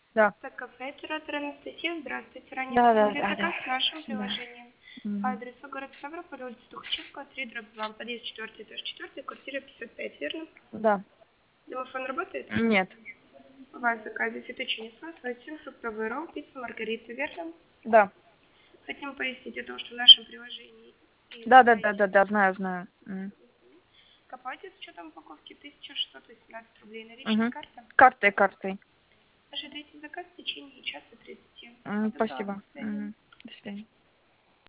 Да. Так, кафе, оператор Анастасия, здравствуйте. Ранее Да, да, оставили да, заказ да. в нашем Да. приложении. По Мгм. адресу город Ставрополь, улица Тухачевского, 3/2, подъезд 4, этаж 4, квартира 55, верно? Да. Домофон работает? Нет. У вас в заказе фетучини с маслом, фруктовый ролл, пицца маргарита, верно? Да. Хотим пояснить о том, что в нашем приложении Да, да, да, являетесь да, да, знаю, знаю. к оплате с учетом упаковки 1618 рублей, наличная Угу. карта. Картой, картой. Ожидайте заказ в течение часа 30. М, Доброго спасибо. до свидания. До свидания.